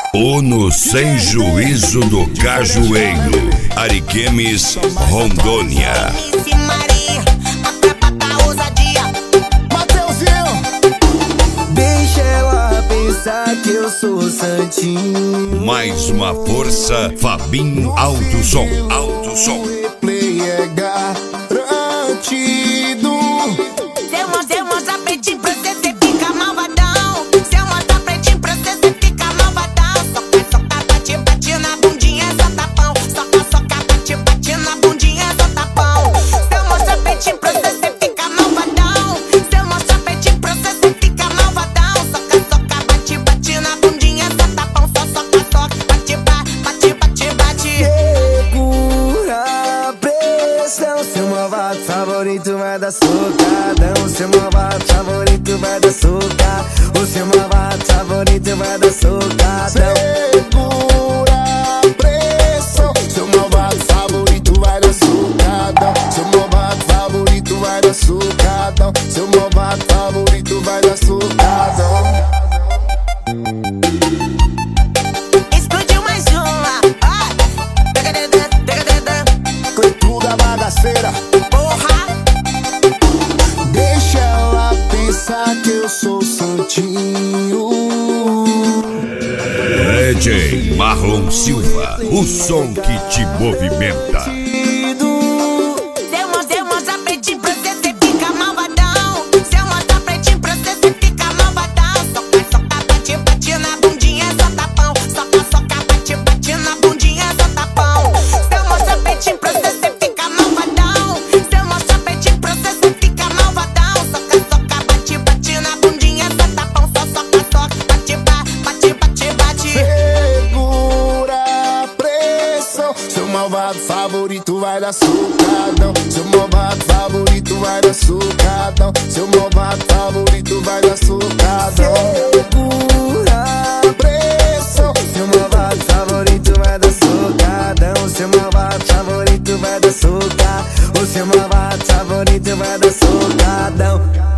Uno sem juízo do Cajueiro, Ariquemes, Rondônia. Deixa ela pensar que eu sou santinho. Mais uma força, Fabinho Alto Som. Alto Som. Play é garantido. Se eu mostrar pretinho pra você, cê fica malvadão. Se eu mostrar pretinho pra você, cê fica malvadão. Soca, soca, bate, bate na bundinha, só tapão. Soca, soca, bate, bate na bundinha, só tapão. Se eu mostrar pretinho pra você, cê fica malvadão. Se eu mostrar pretinho pra você, cê fica malvadão. Soca, soca, bate, bate na bundinha, só tapão. Só soca, soca, bate, bate, bate, bate. Segura a pressão. Seu malvado favorito vai dar socadão. Seu malvado favorito vai dar socadão. O seu malvado favorito vai dar socadão. Segura a pressão. Seu malvado favorito vai dar socadão. Seu malvado favorito vai dar socadão. Seu malvado favorito vai dar socadão. Explodiu mais uma. Cleituda bagaceira. Porra. Deixa ela pensar que eu sou santinho. DJ Marlon Silva, o som que te movimenta. Se eu mostrar pretinho pra você, cê fica malvadão. Se eu mostrar pretinho pra você, cê fica malvadão. Soca, soca, bate, bate na bundinha, só tapão. Soca, soca, bate, bate na bundinha, só tapão. Se eu mostrar pretinho pra você, cê fica malvadão. Se eu mostrar pretinho pra você, cê fica malvadão. Soca, soca, bate, bate na bundinha, só tapão. Só soca, soca, bate, bate, bate, bate. Segura a pressão. Seu malvado favorito vai dar socadão. Seu malvado favorito vai dar socadão. Seu malvado favorito vai dar socadão. Segura a pressão. Seu malvado favorito vai dar socadão. Seu malvado favorito vai dar socadão. O seu malvado favorito vai dar socadão.